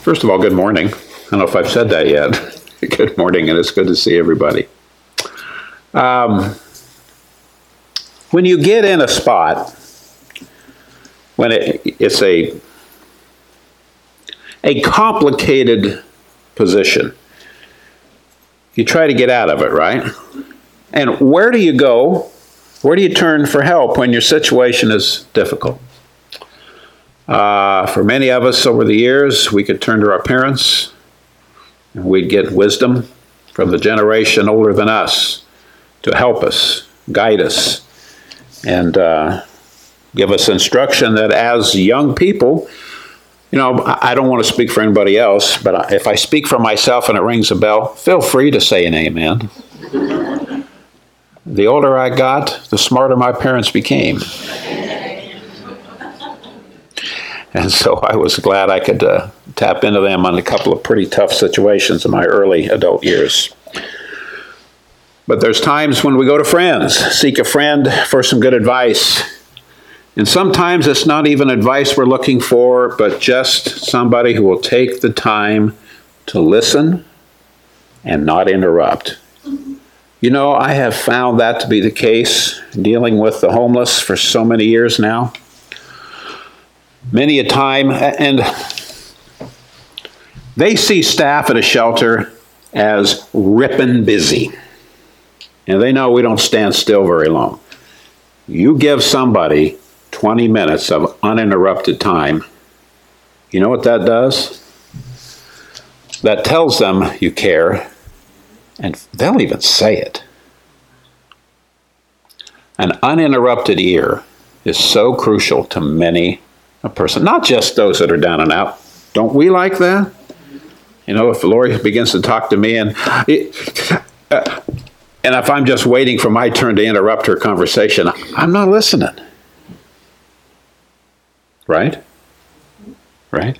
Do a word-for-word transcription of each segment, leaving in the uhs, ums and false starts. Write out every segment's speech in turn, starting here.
First of all, good morning. I don't know if I've said that yet. Good morning, and it's good to see everybody. Um, when you get in a spot, when it, it's a, a complicated position, you try to get out of it, right? And where do you go? Where do you turn for help when your situation is difficult? Uh, for many of us over the years, we could turn to our parents, and we'd get wisdom from the generation older than us to help us, guide us, and uh, give us instruction that as young people, you know, I don't want to speak for anybody else, but if I speak for myself and it rings a bell, feel free to say an amen. The older I got, the smarter my parents became. And so I was glad I could uh, tap into them on a couple of pretty tough situations in my early adult years. But there's times when we go to friends, seek a friend for some good advice. And sometimes it's not even advice we're looking for, but just somebody who will take the time to listen and not interrupt. You know, I have found that to be the case dealing with the homeless for so many years now. Many a time, and they see staff at a shelter as ripping busy. And they know we don't stand still very long. You give somebody twenty minutes of uninterrupted time, you know what that does? That tells them you care, and they'll even say it. An uninterrupted ear is so crucial to many a person, not just those that are down and out. Don't we like that? You know, if Lori begins to talk to me and it, uh, and if I'm just waiting for my turn to interrupt her conversation, I'm not listening. Right? Right?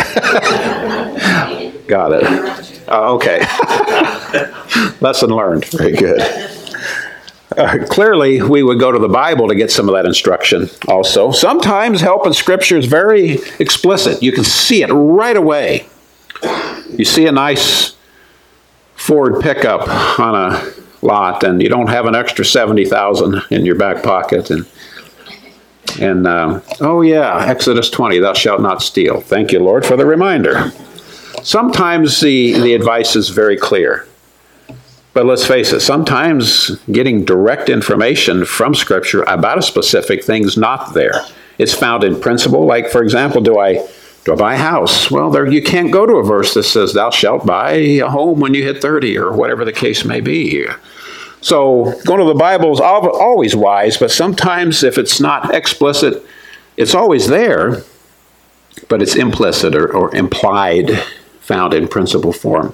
Got it. Uh, okay. Lesson learned. Very good. Uh, clearly, we would go to the Bible to get some of that instruction also. Sometimes help in Scripture is very explicit. You can see it right away. You see a nice Ford pickup on a lot, and you don't have an extra seventy thousand dollars in your back pocket. And, and uh, oh yeah, Exodus twenty, thou shalt not steal. Thank you, Lord, for the reminder. Sometimes the, the advice is very clear. But let's face it, sometimes getting direct information from Scripture about a specific thing is not there. It's found in principle. Like, for example, do I do I buy a house? Well, there you can't go to a verse that says, thou shalt buy a home when you hit thirty, or whatever the case may be. So going to the Bible is always wise, but sometimes if it's not explicit, it's always there, but it's implicit or, or implied, found in principle form.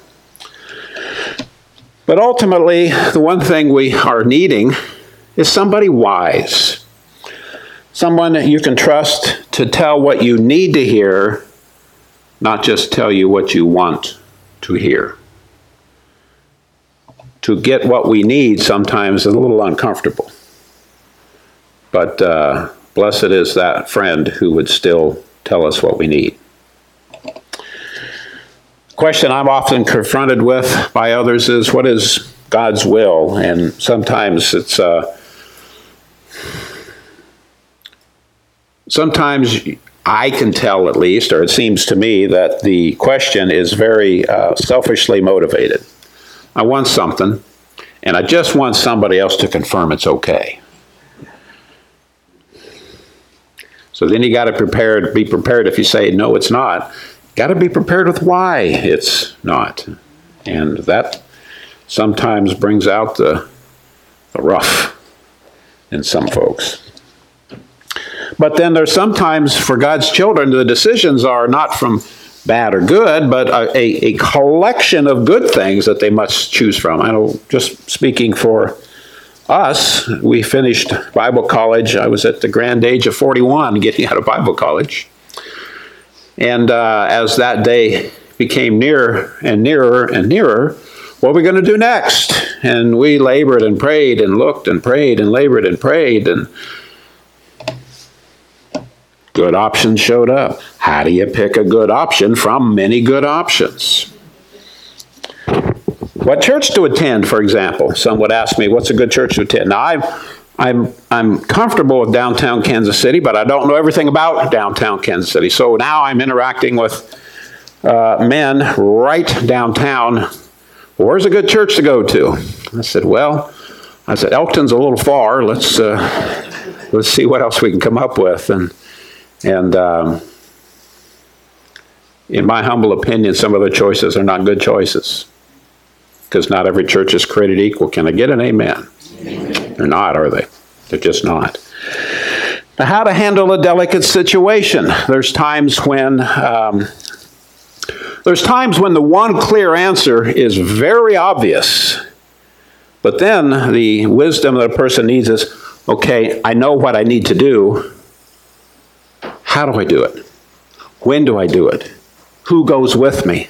But ultimately, the one thing we are needing is somebody wise. Someone that you can trust to tell what you need to hear, not just tell you what you want to hear. To get what we need sometimes is a little uncomfortable. But uh, blessed is that friend who would still tell us what we need. Question I'm often confronted with by others is, what is God's will? And sometimes it's, uh, sometimes I can tell at least, or it seems to me, that the question is very uh, selfishly motivated. I want something, and I just want somebody else to confirm it's okay. So then you got to prepare, be prepared if you say, no, it's not. Got to be prepared with why it's not. And that sometimes brings out the, the rough in some folks. But then there's sometimes, for God's children, the decisions are not from bad or good, but a, a collection of good things that they must choose from. I know, just speaking for us, we finished Bible college. I was at the grand age of forty-one getting out of Bible college. And uh, as that day became nearer and nearer and nearer, what are we going to do next? And we labored and prayed and looked and prayed and labored and prayed. And Good options showed up. How do you pick a good option from many good options? What church to attend, for example? Some would ask me, what's a good church to attend? Now, I'm, I'm, I'm comfortable with downtown Kansas City, but I don't know everything about downtown Kansas City. So now I'm interacting with uh, men right downtown. Where's a good church to go to? I said, well, I said, Elkton's a little far. Let's uh, let's see what else we can come up with. And and um, in my humble opinion, some of the choices are not good choices, because not every church is created equal. Can I get an amen? Amen. They're not, are they? They're just not. Now, how to handle a delicate situation? There's times when um, there's times when the one clear answer is very obvious, but then the wisdom that a person needs is, okay, I know what I need to do. How do I do it? When do I do it? Who goes with me?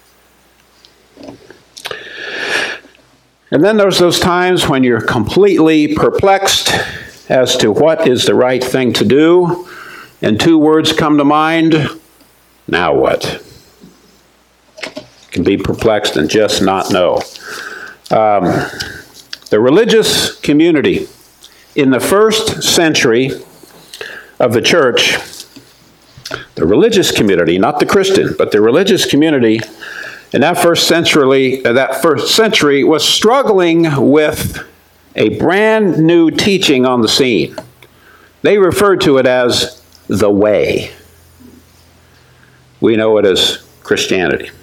And then there's those times when you're completely perplexed as to what is the right thing to do, and two words come to mind: now what? You can be perplexed and just not know. Um, the religious community in the first century of the church, the religious community, not the Christian, but the religious community in that first century, uh, that first century was struggling with a brand new teaching on the scene. They referred to it as the way. We know it as Christianity.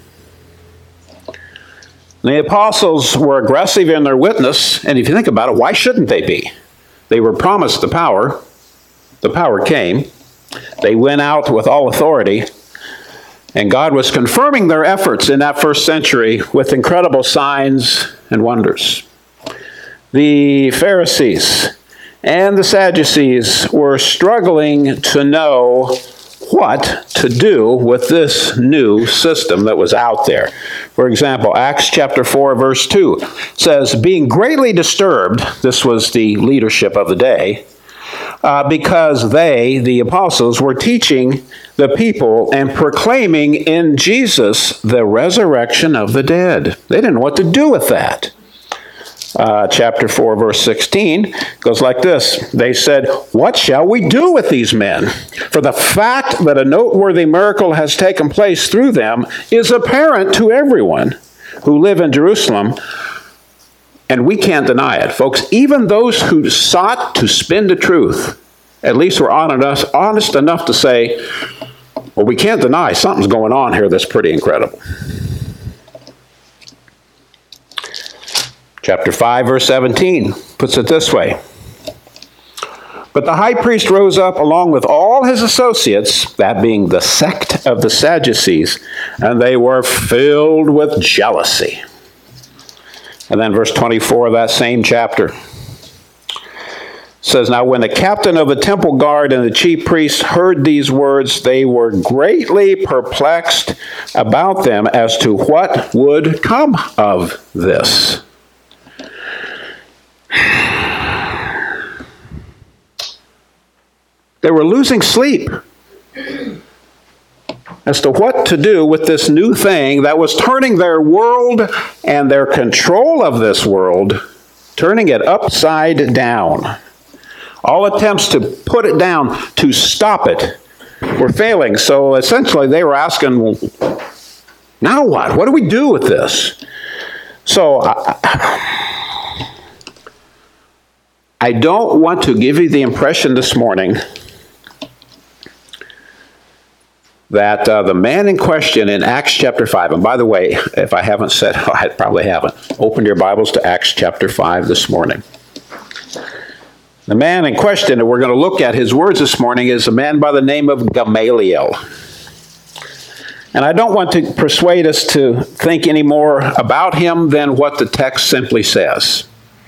The apostles were aggressive in their witness, and if you think about it, why shouldn't they be? They were promised the power. The power came. They went out with all authority, and God was confirming their efforts in that first century with incredible signs and wonders. The Pharisees and the Sadducees were struggling to know what to do with this new system that was out there. For example, Acts chapter four, verse two says, being greatly disturbed, this was the leadership of the day, uh, because they, the apostles, were teaching the people and proclaiming in Jesus the resurrection of the dead. They didn't know what to do with that. Uh, chapter four, verse sixteen goes like this. They said, what shall we do with these men? For the fact that a noteworthy miracle has taken place through them is apparent to everyone who live in Jerusalem, and we can't deny it. Folks, even those who sought to spin the truth, at least were honest, honest enough to say, well, we can't deny something's going on here that's pretty incredible. Chapter five, verse seventeen puts it this way. But the high priest rose up along with all his associates, that being the sect of the Sadducees, and they were filled with jealousy. And then verse twenty-four of that same chapter says, now when the captain of the temple guard and the chief priests heard these words, they were greatly perplexed about them as to what would come of this. They were losing sleep as to what to do with this new thing that was turning their world and their control of this world, turning it upside down. All attempts to put it down, to stop it, were failing. So essentially they were asking, well, now what? What do we do with this? So I, I don't want to give you the impression this morning that uh, the man in question in Acts chapter five, and by the way, if I haven't said, I probably haven't, open your Bibles to Acts chapter five this morning. The man in question that we're going to look at, his words this morning, is a man by the name of Gamaliel. And I don't want to persuade us to think any more about him than what the text simply says.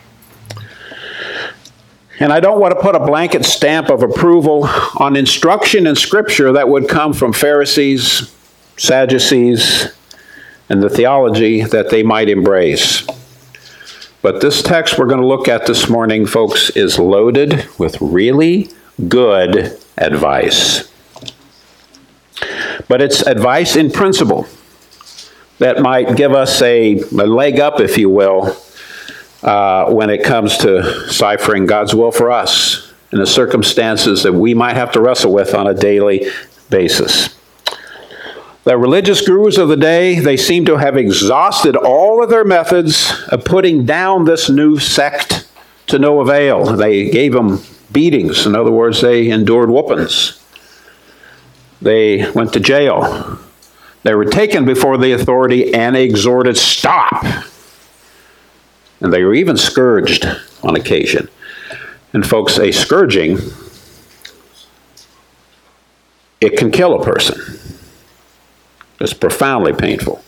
And I don't want to put a blanket stamp of approval on instruction in Scripture that would come from Pharisees, Sadducees, and the theology that they might embrace. But this text we're going to look at this morning, folks, is loaded with really good advice. but it's advice in principle that might give us a, a leg up, if you will, uh, when it comes to ciphering God's will for us in the circumstances that we might have to wrestle with on a daily basis. The religious gurus of the day, they seem to have exhausted all of their methods of putting down this new sect to no avail. They gave them beatings. In other words, they endured whoopings. They went to jail. They were taken before the authority and exhorted, stop. And they were even scourged on occasion. And folks, a scourging, it can kill a person. It's profoundly painful.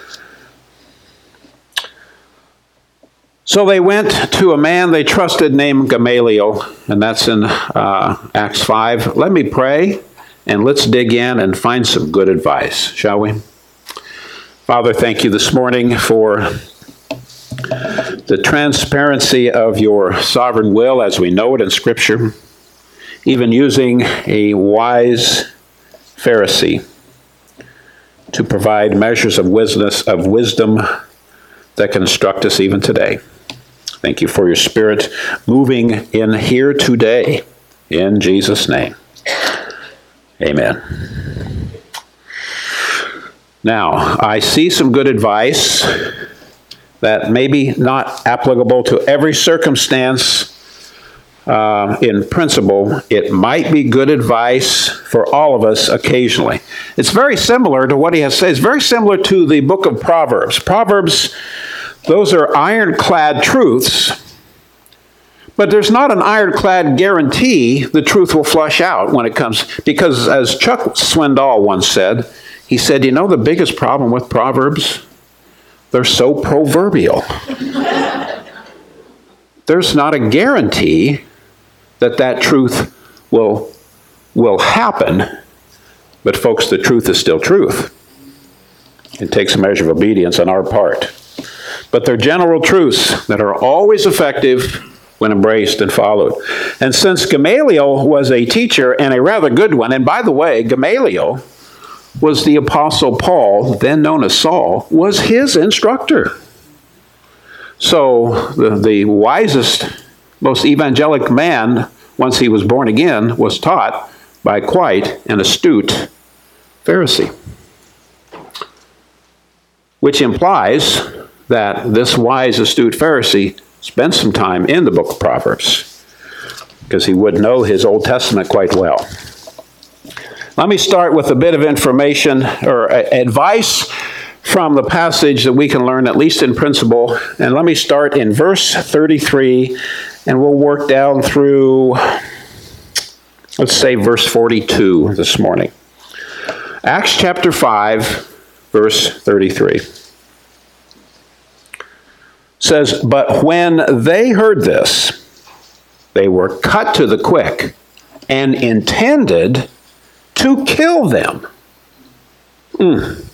So they went to a man they trusted named Gamaliel, and that's in uh, Acts five. Let me pray, and let's dig in and find some good advice, shall we? Father, thank you this morning for the transparency of your sovereign will as we know it in Scripture, even using a wise Pharisee to provide measures of wisdom, of wisdom that can instruct us even today. Thank you for your Spirit moving in here today. In Jesus' name, amen. Now, I see some good advice that may be not applicable to every circumstance. Uh, in principle, it might be good advice for all of us occasionally. It's very similar to what he has said. It's very similar to the book of Proverbs. Proverbs, those are ironclad truths, but there's not an ironclad guarantee the truth will flush out when it comes, because as Chuck Swindoll once said, he said, you know the biggest problem with Proverbs? They're so proverbial. There's not a guarantee that that truth will, will happen. But folks, the truth is still truth. It takes a measure of obedience on our part. But they're general truths that are always effective when embraced and followed. And since Gamaliel was a teacher and a rather good one, and by the way, Gamaliel was the Apostle Paul, then known as Saul, was his instructor. So the, the wisest, most evangelic man, once he was born again, was taught by quite an astute Pharisee. Which implies that this wise, astute Pharisee spent some time in the book of Proverbs, because he would know his Old Testament quite well. Let me start with a bit of information or advice from the passage that we can learn, at least in principle. And let me start in verse thirty-three, and we'll work down through, let's say, verse forty-two this morning. Acts chapter five, verse thirty-three. Says, but when they heard this, they were cut to the quick and intended to kill them. Mm.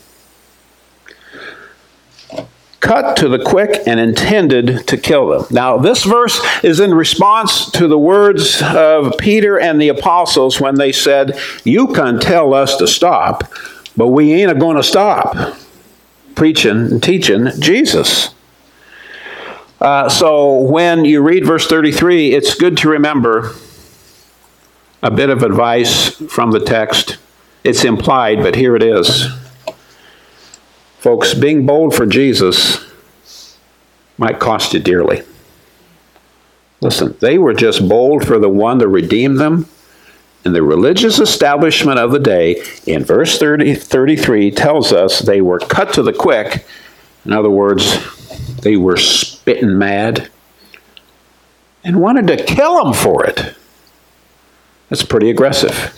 Cut to the quick and intended to kill them. Now, this verse is in response to the words of Peter and the apostles when they said, you can tell us to stop, but we ain't going to stop preaching and teaching Jesus. Uh, so when you read verse thirty-three, it's good to remember a bit of advice from the text. It's implied, but here it is. Folks, being bold for Jesus might cost you dearly. Listen, they were just bold for the one that redeemed them. And the religious establishment of the day, in verse thirty, thirty-three, tells us they were cut to the quick. In other words, they were spitting mad and wanted to kill them for it. That's pretty aggressive.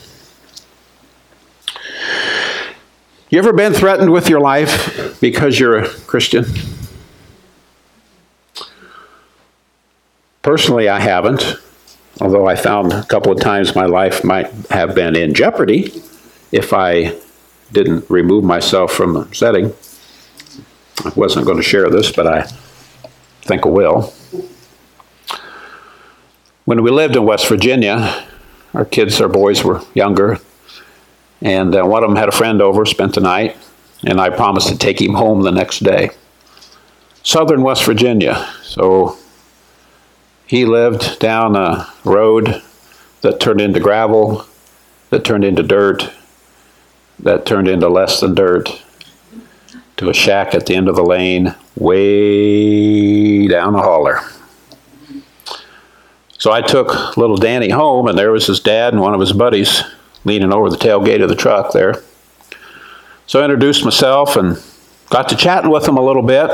You ever been threatened with your life because you're a Christian? Personally, I haven't, although I found a couple of times my life might have been in jeopardy if I didn't remove myself from the setting. I wasn't going to share this, but I think I will. When we lived in West Virginia, our kids, our boys were younger, And uh, one of them had a friend over, spent the night, and I promised to take him home the next day. Southern West Virginia. So he lived down a road that turned into gravel, that turned into dirt, that turned into less than dirt, to a shack at the end of the lane, way down the holler. So I took little Danny home, and there was his dad and one of his buddies leaning over the tailgate of the truck there. So I introduced myself and got to chatting with them a little bit,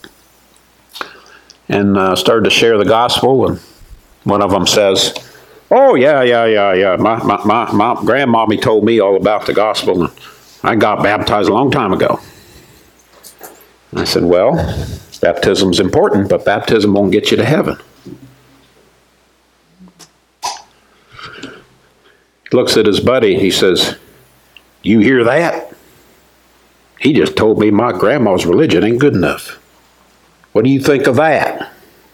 and uh, started to share the gospel. And one of them says, "Oh, yeah, yeah, yeah, yeah. My, my, my, my grandmommy told me all about the gospel, and I got baptized a long time ago." And I said, "Well, baptism's important, but baptism won't get you to heaven." He looks at his buddy, he says, "You hear that? He just told me my grandma's religion ain't good enough. What do you think of that?"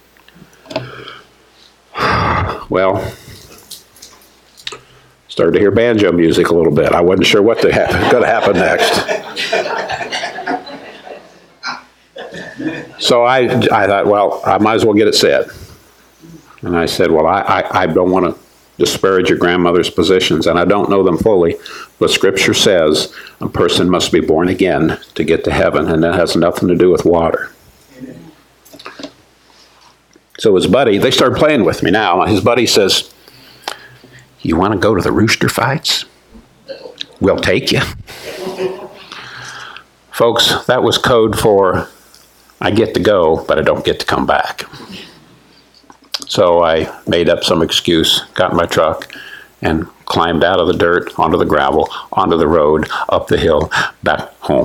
Well, started to hear banjo music a little bit. I wasn't sure what was going to happen next. So I, I thought, well, I might as well get it said. And I said, well, I, I, I don't want to disparage your grandmother's positions, and I don't know them fully, but Scripture says a person must be born again to get to heaven, and that has nothing to do with water. Amen. So his buddy, they started playing with me now. His buddy says, "You want to go to the rooster fights? We'll take you." Folks, that was code for, I get to go, but I don't get to come back. So I made up some excuse, got in my truck, and climbed out of the dirt, onto the gravel, onto the road, up the hill, back home.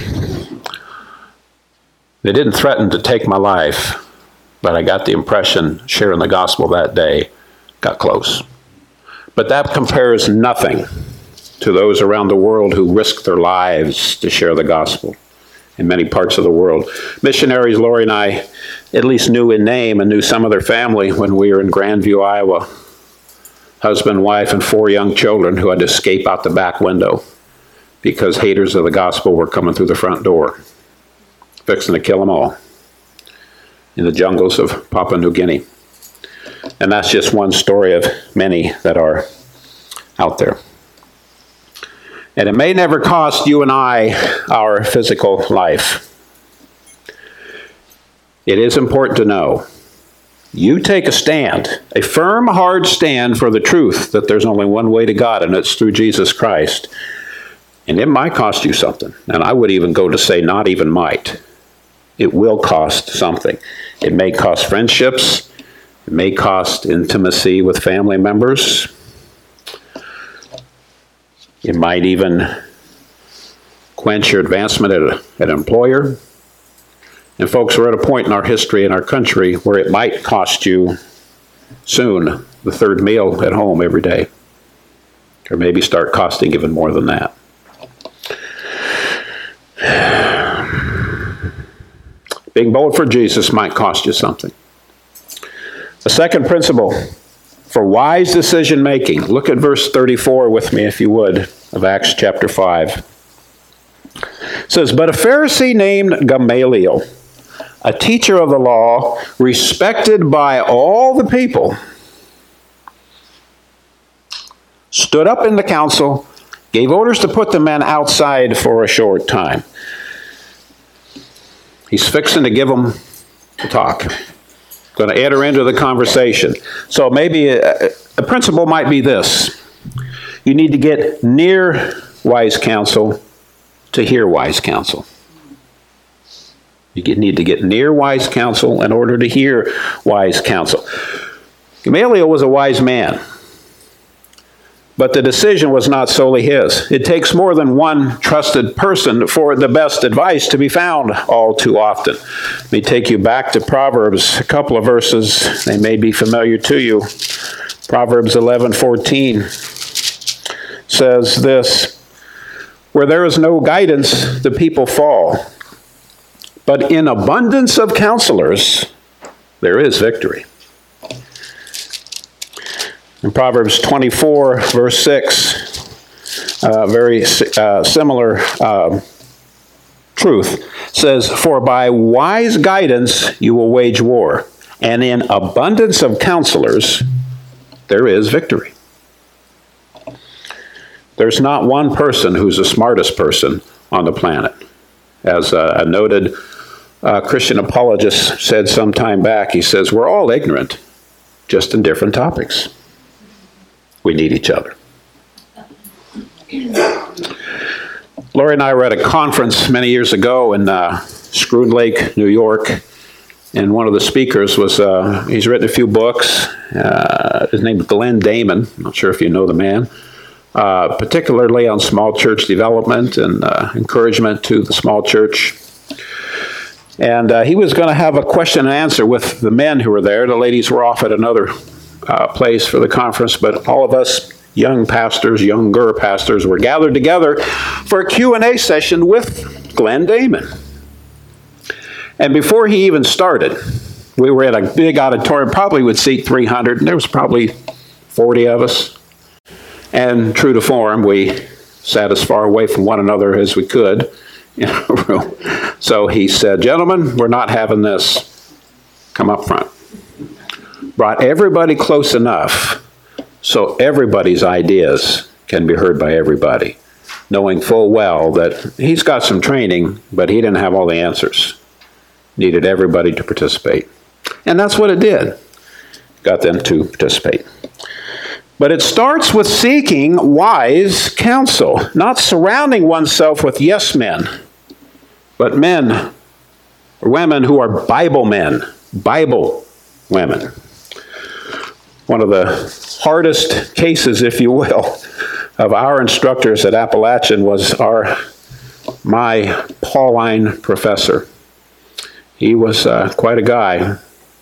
They didn't threaten to take my life, but I got the impression sharing the gospel that day got close. But that compares nothing to those around the world who risk their lives to share the gospel in many parts of the world. Missionaries, Lori and I at least knew in name and knew some of their family when we were in Grandview, Iowa. Husband, wife, and four young children who had to escape out the back window because haters of the gospel were coming through the front door, fixing to kill them all in the jungles of Papua New Guinea. And that's just one story of many that are out there. And it may never cost you and I our physical life. It is important to know, you take a stand, a firm, hard stand for the truth that there's only one way to God, and it's through Jesus Christ. And it might cost you something. And I would even go to say not even might. It will cost something. It may cost friendships. It may cost intimacy with family members. It might even quench your advancement at, a, at an employer. And folks, we're at a point in our history in our country where it might cost you soon the third meal at home every day. Or maybe start costing even more than that. Being bold for Jesus might cost you something. The second principle for wise decision making. Look at verse thirty-four with me, if you would, of Acts chapter five. It says, "But a Pharisee named Gamaliel, a teacher of the law, respected by all the people, stood up in the council, gave orders to put the men outside for a short time." He's fixing to give them a talk. Going to enter into the conversation. So maybe a, a principle might be this. You need to get near wise counsel to hear wise counsel. You get, need to get near wise counsel in order to hear wise counsel. Gamaliel was a wise man, but the decision was not solely his. It takes more than one trusted person for the best advice to be found all too often. Let me take you back to Proverbs, a couple of verses. They may be familiar to you. Proverbs eleven fourteen says this, "Where there is no guidance, the people fall. But in abundance of counselors, there is victory." In Proverbs twenty-four, verse six, uh, very uh, similar uh, truth. It says, "For by wise guidance you will wage war, and in abundance of counselors there is victory." There's not one person who's the smartest person on the planet. As a noted uh, Christian apologist said some time back, he says, we're all ignorant, just in different topics. We need each other. Lori and I were at a conference many years ago in uh, Scroon Lake, New York, and one of the speakers was, uh, he's written a few books. Uh, his name is Glenn Damon. I'm not sure if you know the man. Uh, particularly on small church development and uh, encouragement to the small church. And uh, he was going to have a question and answer with the men who were there. The ladies were off at another uh, place for the conference, but all of us young pastors, younger pastors, were gathered together for a Q and A session with Glenn Damon. And before he even started, we were at a big auditorium, probably would seat three hundred, and there was probably forty of us. And true to form, we sat as far away from one another as we could in a room. So he said, "Gentlemen, we're not having this. Come up front." Brought everybody close enough so everybody's ideas can be heard by everybody, knowing full well that he's got some training, but he didn't have all the answers. Needed everybody to participate. And that's what it did. Got them to participate. But it starts with seeking wise counsel, not surrounding oneself with yes men, but men or women who are Bible men, Bible women. One of the hardest cases, if you will, of our instructors at Appalachian was our, my Pauline professor. He was uh, quite a guy.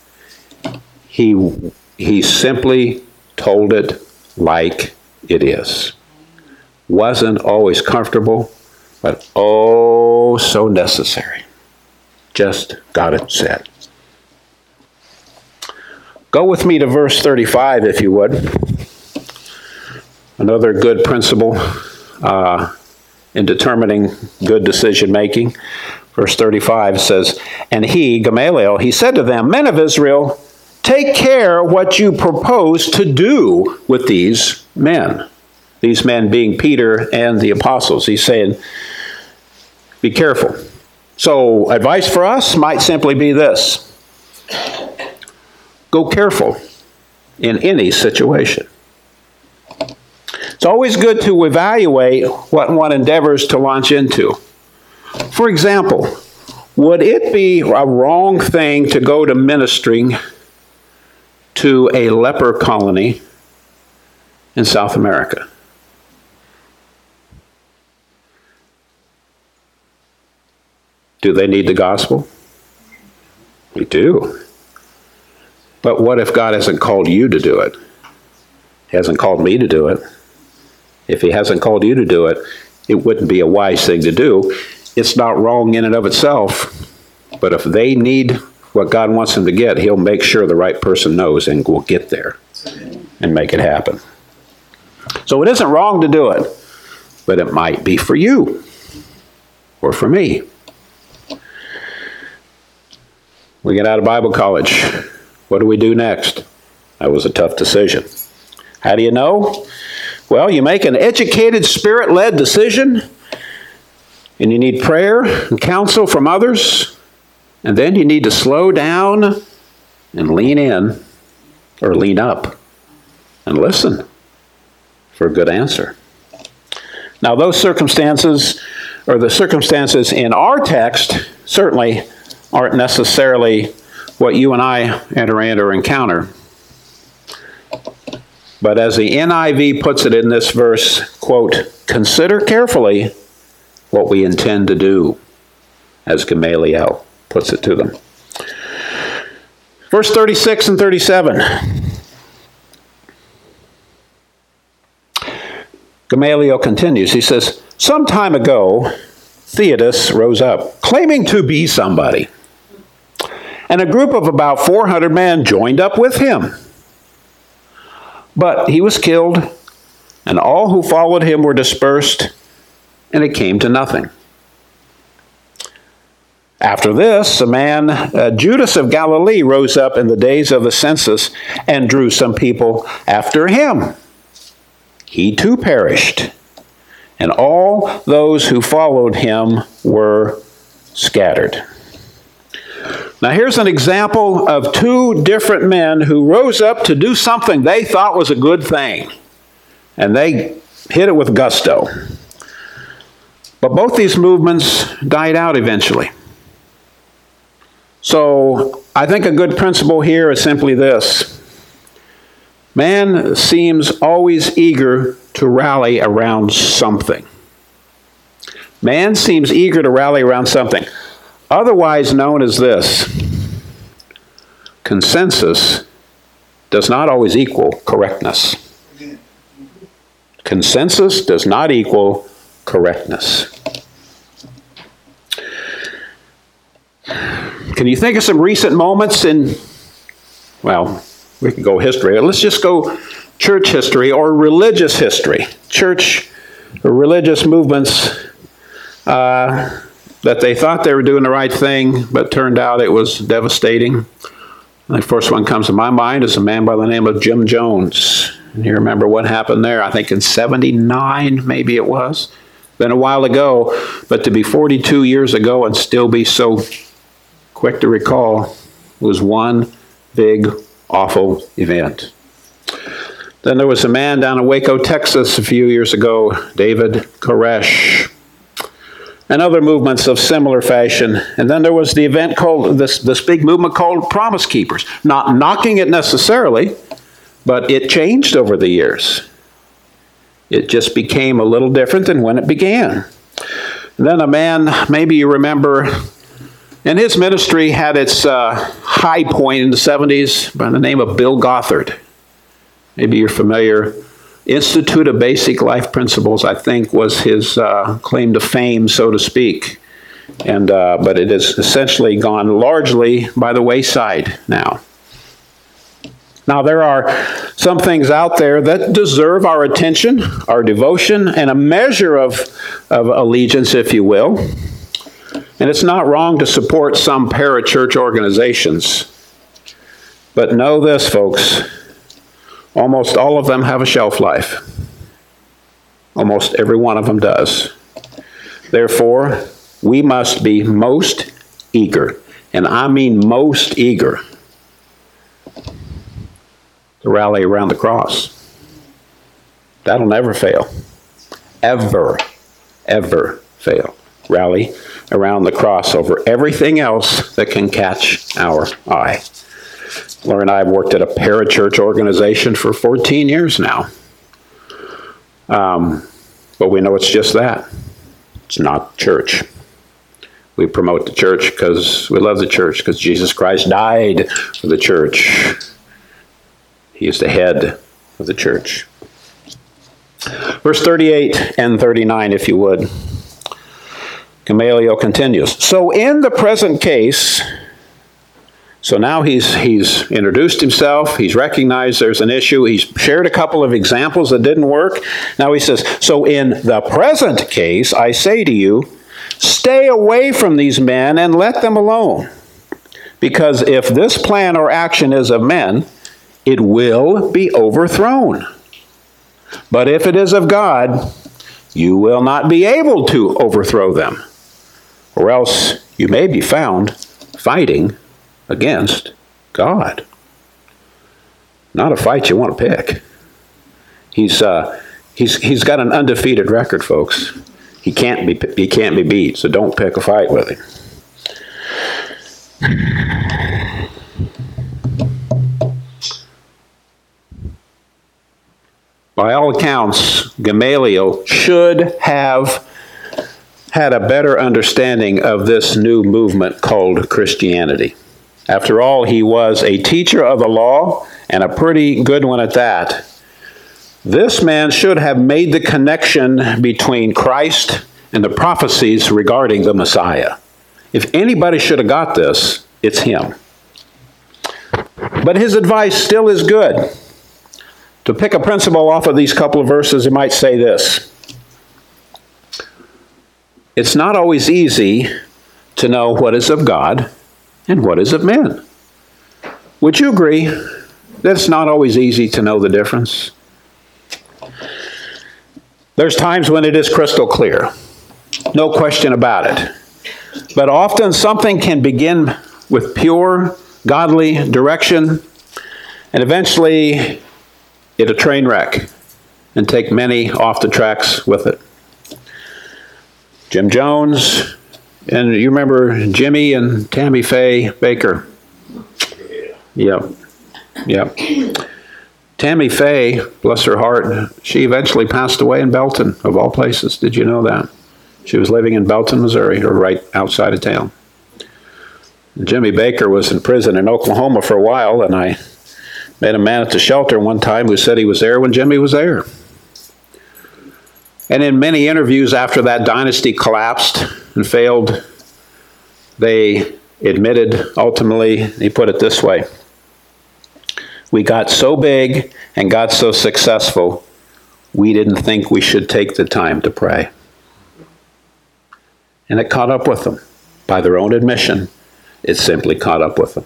He, he simply told it like it is. Wasn't always comfortable, but oh, so necessary. Just got it said. Go with me to verse thirty-five, if you would. Another good principle uh, in determining good decision making. Verse thirty-five says, "And he, Gamaliel, he said to them, 'Men of Israel, take care what you propose to do with these men.'" These men being Peter and the apostles. He's saying, be careful. So advice for us might simply be this. Go careful in any situation. It's always good to evaluate what one endeavors to launch into. For example, would it be a wrong thing to go to ministering to a leper colony in South America? Do they need the gospel? They do. But what if God hasn't called you to do it? He hasn't called me to do it. If he hasn't called you to do it, it wouldn't be a wise thing to do. It's not wrong in and of itself, but if they need what God wants them to get, he'll make sure the right person knows and will get there and make it happen. So it isn't wrong to do it, but it might be for you or for me. We get out of Bible college. What do we do next? That was a tough decision. How do you know? Well, you make an educated, spirit-led decision, and you need prayer and counsel from others, and then you need to slow down and lean in, or lean up, and listen for a good answer. Now, those circumstances, or the circumstances in our text, certainly aren't necessarily what you and I enter in or encounter. But as the N I V puts it in this verse, quote, "Consider carefully what we intend to do," as Gamaliel puts it to them. Verse thirty-six and thirty-seven. Gamaliel continues. He says, "Some time ago, Theudas rose up, claiming to be somebody. And a group of about four hundred men joined up with him. But he was killed, and all who followed him were dispersed, and it came to nothing. After this, a man, uh, Judas of Galilee, rose up in the days of the census and drew some people after him. He too perished, and all those who followed him were scattered. Now here's an example of two different men who rose up to do something they thought was a good thing. And they hit it with gusto. But both these movements died out eventually. So I think a good principle here is simply this. Man seems always eager to rally around something. Man seems eager to rally around something, otherwise known as this. Consensus does not always equal correctness. Consensus does not equal correctness. Can you think of some recent moments in, well, we can go history. Let's just go church history or religious history. Church or religious movements uh, that they thought they were doing the right thing, but turned out it was devastating. The first one comes to my mind is a man by the name of Jim Jones. And you remember what happened there? I think in seventy-nine, maybe it was. Been a while ago, but to be forty-two years ago and still be so quick to recall was one big, awful event. Then there was a man down in Waco, Texas a few years ago, David Koresh, and other movements of similar fashion. And then there was the event called, this, this big movement called Promise Keepers. Not knocking it necessarily, but it changed over the years. It just became a little different than when it began. And then a man, maybe you remember, and his ministry had its uh, high point in the seventies by the name of Bill Gothard. Maybe you're familiar. Institute of Basic Life Principles, I think, was his uh, claim to fame, so to speak. And uh, but it has essentially gone largely by the wayside now. Now, there are some things out there that deserve our attention, our devotion, and a measure of, of allegiance, if you will. And it's not wrong to support some parachurch organizations. But know this, folks. Almost all of them have a shelf life. Almost every one of them does. Therefore, we must be most eager, and I mean most eager, to rally around the cross. That'll never fail. Ever, ever fail. Rally around the cross over everything else that can catch our eye. Laura and I have worked at a parachurch organization for fourteen years now. Um, but we know it's just that. It's not church. We promote the church because we love the church, because Jesus Christ died for the church. He is the head of the church. Verse thirty-eight and thirty-nine, if you would. Gamaliel continues. So in the present case, so now he's he's introduced himself, he's recognized there's an issue, he's shared a couple of examples that didn't work. Now he says, so in the present case, I say to you, stay away from these men and let them alone. Because if this plan or action is of men, it will be overthrown. But if it is of God, you will not be able to overthrow them, or else you may be found fighting against God. Not a fight you want to pick. He's uh, he's he's got an undefeated record, folks. He can't be he can't be beat. So don't pick a fight with him. By all accounts, Gamaliel should have had a better understanding of this new movement called Christianity. After all, he was a teacher of the law, and a pretty good one at that. This man should have made the connection between Christ and the prophecies regarding the Messiah. If anybody should have got this, it's him. But his advice still is good. To pick a principle off of these couple of verses, you might say this. It's not always easy to know what is of God and what is of men. Would you agree that it's not always easy to know the difference? There's times when it is crystal clear. No question about it. But often something can begin with pure, godly direction, and eventually hit a train wreck and take many off the tracks with it. Jim Jones, and you remember Jimmy and Tammy Faye Baker? Yep, yep. Tammy Faye, bless her heart, she eventually passed away in Belton, of all places. Did you know that? She was living in Belton, Missouri, or right outside of town. Jimmy Baker was in prison in Oklahoma for a while, and I met a man at the shelter one time who said he was there when Jimmy was there. And in many interviews after that dynasty collapsed and failed, they admitted, ultimately, he put it this way: we got so big and got so successful, we didn't think we should take the time to pray. And it caught up with them. By their own admission, it simply caught up with them.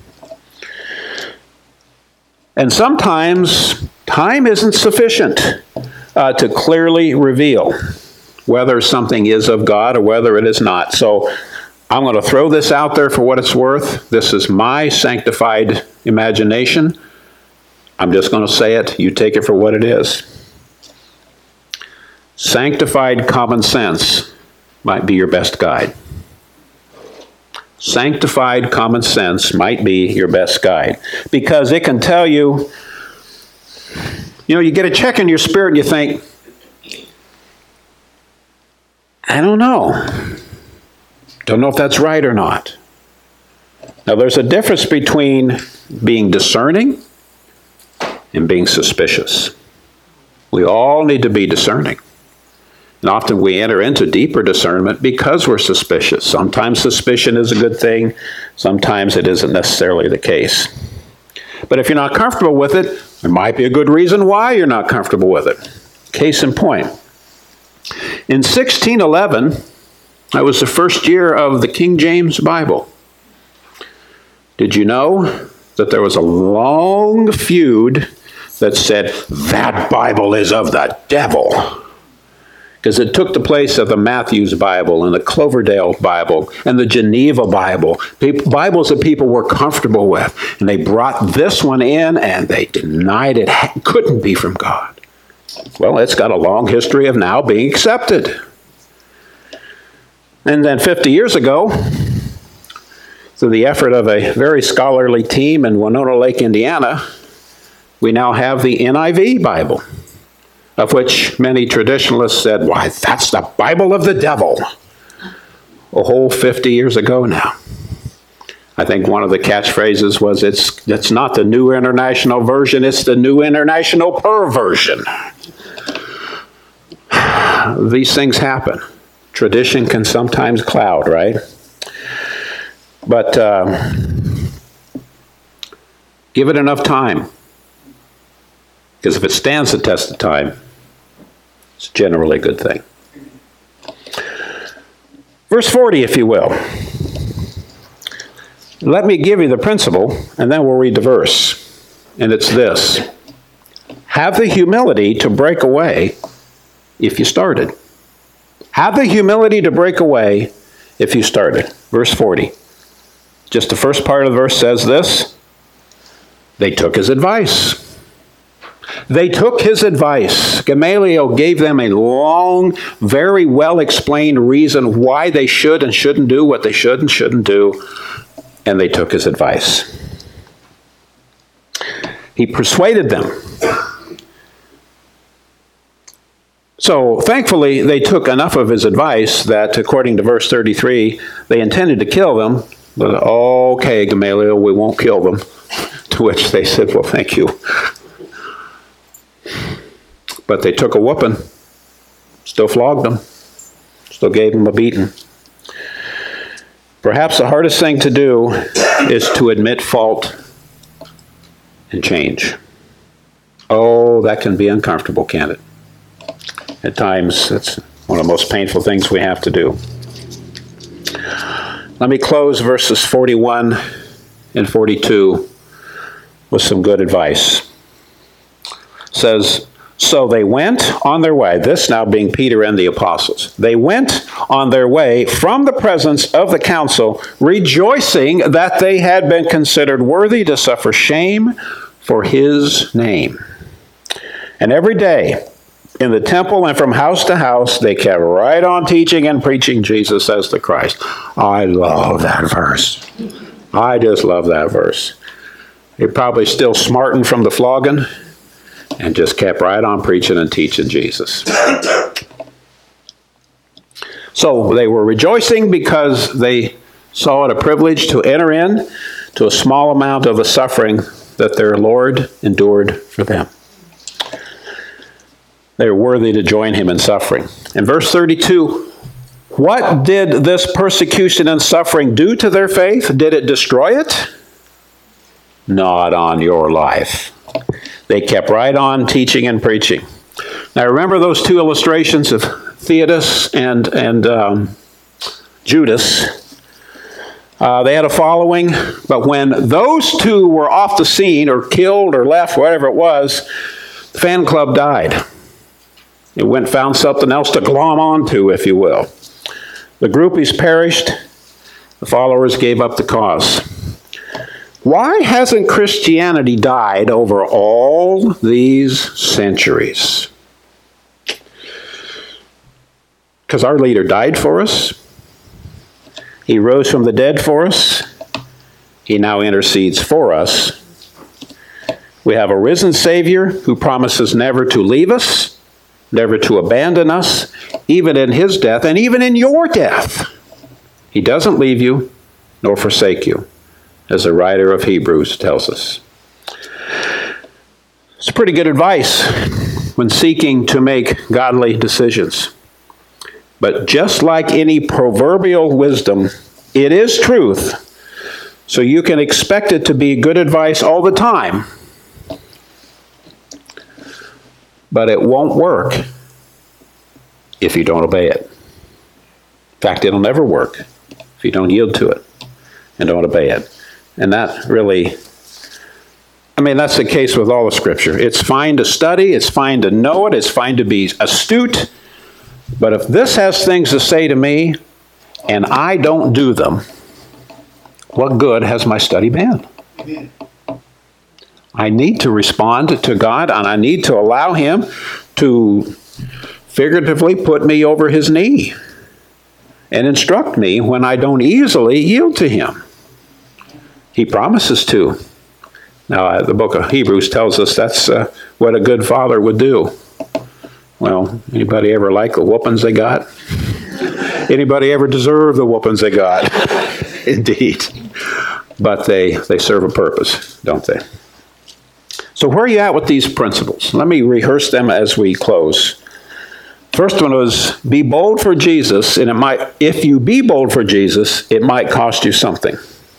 And sometimes time isn't sufficient uh, to clearly reveal whether something is of God or whether it is not. So I'm going to throw this out there for what it's worth. This is my sanctified imagination. I'm just going to say it. You take it for what it is. Sanctified common sense might be your best guide. Sanctified common sense might be your best guide, because it can tell you, you know, you get a check in your spirit and you think, I don't know. Don't know if that's right or not. Now, there's a difference between being discerning and being suspicious. We all need to be discerning. And often we enter into deeper discernment because we're suspicious. Sometimes suspicion is a good thing. Sometimes it isn't necessarily the case. But if you're not comfortable with it, there might be a good reason why you're not comfortable with it. Case in point. In sixteen eleven, that was the first year of the King James Bible. Did you know that there was a long feud that said, that Bible is of the devil? Because it took the place of the Matthew's Bible and the Cloverdale Bible and the Geneva Bible, people, Bibles that people were comfortable with. And they brought this one in and they denied it couldn't be from God. Well, it's got a long history of now being accepted. And then fifty years ago, through the effort of a very scholarly team in Winona Lake, Indiana, we now have the N I V Bible, of which many traditionalists said, why, that's the Bible of the devil. A whole fifty years ago now. I think one of the catchphrases was, it's, it's not the New International Version, it's the New International Perversion. These things happen. Tradition can sometimes cloud, right? But uh, give it enough time. Because if it stands the test of time, it's generally a good thing. Verse forty, if you will. Let me give you the principle, and then we'll read the verse. And it's this. Have the humility to break away if you started. Have the humility to break away if you started. Verse forty. Just the first part of the verse says this. They took his advice. They took his advice. Gamaliel gave them a long, very well-explained reason why they should and shouldn't do what they should and shouldn't do, and they took his advice. He persuaded them. So, thankfully, they took enough of his advice that, according to verse thirty-three, they intended to kill them. But, okay, Gamaliel, we won't kill them. To which they said, well, thank you. But they took a whooping, still flogged them, still gave them a beating. Perhaps the hardest thing to do is to admit fault and change. Oh, that can be uncomfortable, can't it? At times, that's one of the most painful things we have to do. Let me close verses forty-one and forty-two with some good advice. It says, so they went on their way, this now being Peter and the apostles. They went on their way from the presence of the council, rejoicing that they had been considered worthy to suffer shame for his name. And every day, in the temple and from house to house, they kept right on teaching and preaching Jesus as the Christ. I love that verse. I just love that verse. You're probably still smarting from the flogging and just kept right on preaching and teaching Jesus. So they were rejoicing because they saw it a privilege to enter in to a small amount of the suffering that their Lord endured for them. They are worthy to join him in suffering. In verse thirty-two, what did this persecution and suffering do to their faith? Did it destroy it? Not on your life. They kept right on teaching and preaching. Now remember those two illustrations of Theudas and, and um, Judas. Uh, they had a following, but when those two were off the scene or killed or left, whatever it was, the fan club died. It went and found something else to glom onto, if you will. The groupies perished. The followers gave up the cause. Why hasn't Christianity died over all these centuries? Because our leader died for us. He rose from the dead for us. He now intercedes for us. We have a risen Savior who promises never to leave us, never to abandon us, even in his death and even in your death. He doesn't leave you nor forsake you, as the writer of Hebrews tells us. It's pretty good advice when seeking to make godly decisions. But just like any proverbial wisdom, it is truth, so you can expect it to be good advice all the time. But it won't work if you don't obey it. In fact, it'll never work if you don't yield to it and don't obey it. And that really, I mean, that's the case with all of Scripture. It's fine to study, it's fine to know it, it's fine to be astute, but if this has things to say to me and I don't do them, what good has my study been? Amen. I need to respond to God, and I need to allow him to figuratively put me over his knee and instruct me when I don't easily yield to him. He promises to. Now, uh, the book of Hebrews tells us that's uh, what a good father would do. Well, anybody ever like the whoopings they got? Anybody ever deserve the whoopings they got? Indeed. But they, they serve a purpose, don't they? So where are you at with these principles? Let me rehearse them as we close. First one was, be bold for Jesus, and it might, if you be bold for Jesus, it might cost you something.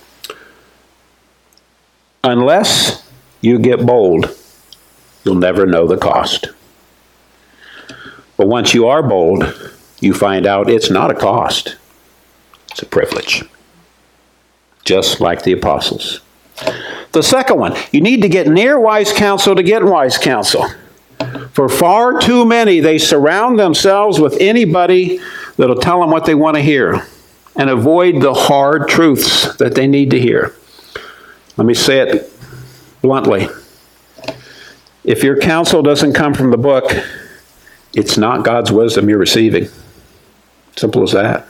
Unless you get bold, you'll never know the cost. But once you are bold, you find out it's not a cost. It's a privilege. Just like the apostles. The second one, you need to get near wise counsel to get wise counsel. For far too many, they surround themselves with anybody that'll tell them what they want to hear and avoid the hard truths that they need to hear. Let me say it bluntly. If your counsel doesn't come from the book, it's not God's wisdom you're receiving. Simple as that.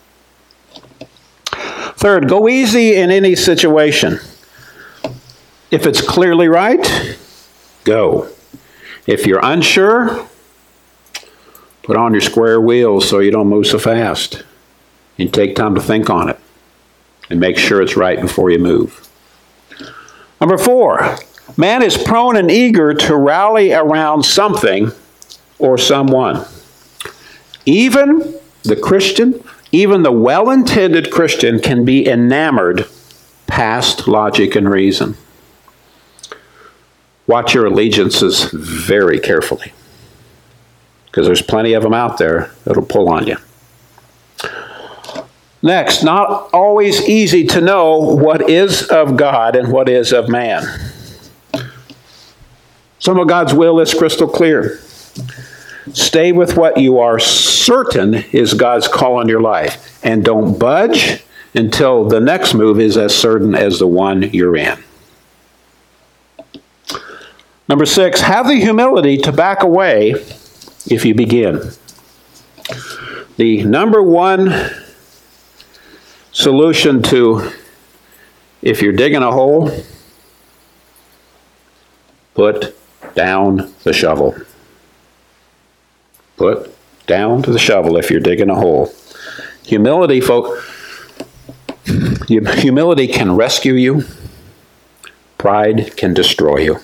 Third, go easy in any situation. If it's clearly right, go. If you're unsure, put on your square wheels so you don't move so fast. And take time to think on it. And make sure it's right before you move. Number four, man is prone and eager to rally around something or someone. Even the Christian, even the well-intended Christian can be enamored past logic and reason. watch your allegiances very carefully, because there's plenty of them out there that'll pull on you. Next, not always easy to know what is of God and what is of man. Some of God's will is crystal clear. Stay with what you are certain is God's call on your life, and don't budge until the next move is as certain as the one you're in. Number six, have the humility to back away if you begin. The number one solution to if you're digging a hole, put down the shovel. Put down to the shovel if you're digging a hole. Humility, folk, humility can rescue you. Pride can destroy you.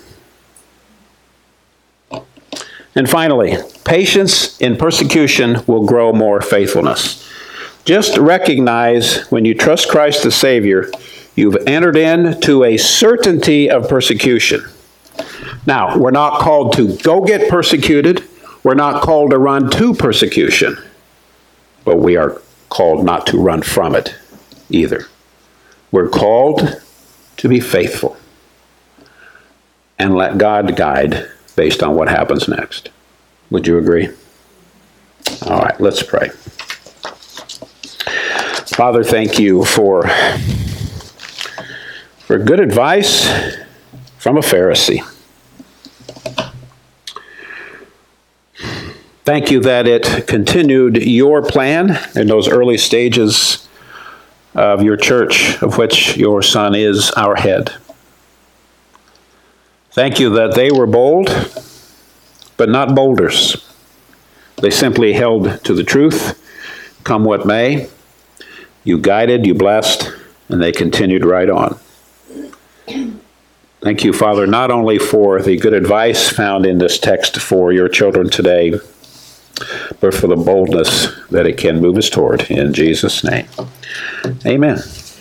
And finally, patience in persecution will grow more faithfulness. Just recognize when you trust Christ the Savior, you've entered into a certainty of persecution. Now, we're not called to go get persecuted. We're not called to run to persecution. But we are called not to run from it either. We're called to be faithful and let God guide based on what happens next. Would you agree? All right, let's pray. Father, thank you for, for good advice from a Pharisee. Thank you that it continued your plan in those early stages of your church, of which your Son is our head. Thank you that they were bold, but not boulders. They simply held to the truth, come what may. You guided, you blessed, and they continued right on. Thank you, Father, not only for the good advice found in this text for your children today, but for the boldness that it can move us toward. In Jesus' name, amen.